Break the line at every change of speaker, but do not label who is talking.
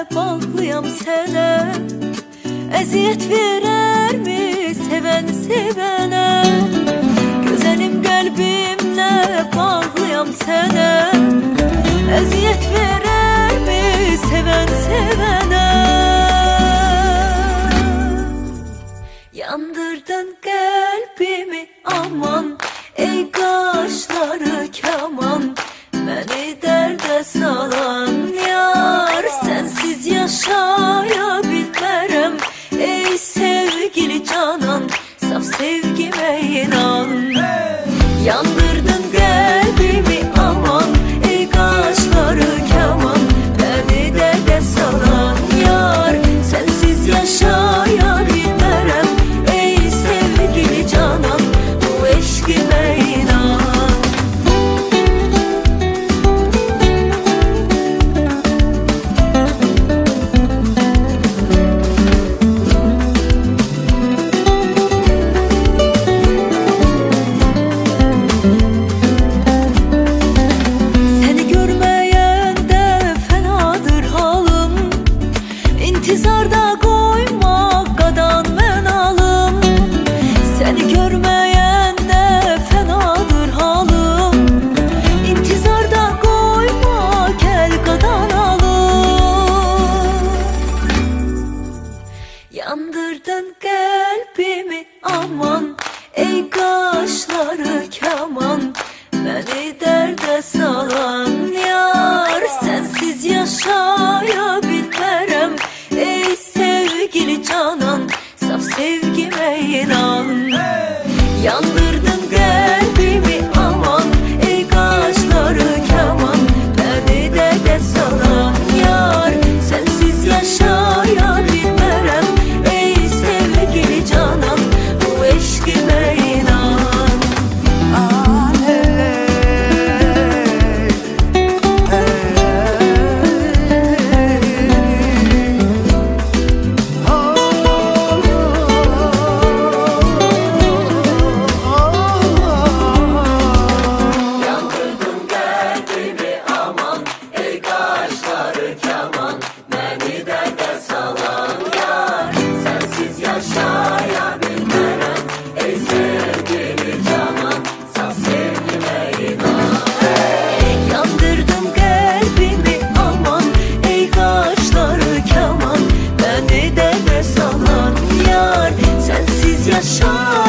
bağlıyam sənə. Əziyyət verərmi sevən sevənə? Gözəlim qəlbimlə bağlıyam sənə. Əziyyət verərmi sevən sevənə? Yandırdın qəlbimi aman, ey qaşları kaman. Məni dərdə salan yar, sənsiz yaşaya bilmərəm. Ey sevgili canan, saf sevgimə inan. Yandırdın qəlbimi aman, ey qaşları kaman. Məni dərdə salan yar, sənsiz yaşaya bilmərəm. Ey sevgili canan, bu eşqimə inan. İntizarda qoymaq qadan mən alım. Səni görməyəndə fənadır halım. İntizarda qoymaq gəl qadan alım. Yandırdın qəlbimi aman, ey qaşları kaman. Məni dərdə salan yar, sənsiz yaşaya bilmərəm. Ey sevgili canan, saf sevgimə inan. Yandırdın qəlbimi aman, ey qaşları kaman. Məni dərdə salan yar, sənsiz yaşaya bilmərəm. Ey sevgili canan, bu eşqimə inan. Yandırdım qəlbimi aman, ey qaşları kaman. Məni dərdə salan yar, sənsiz yaşa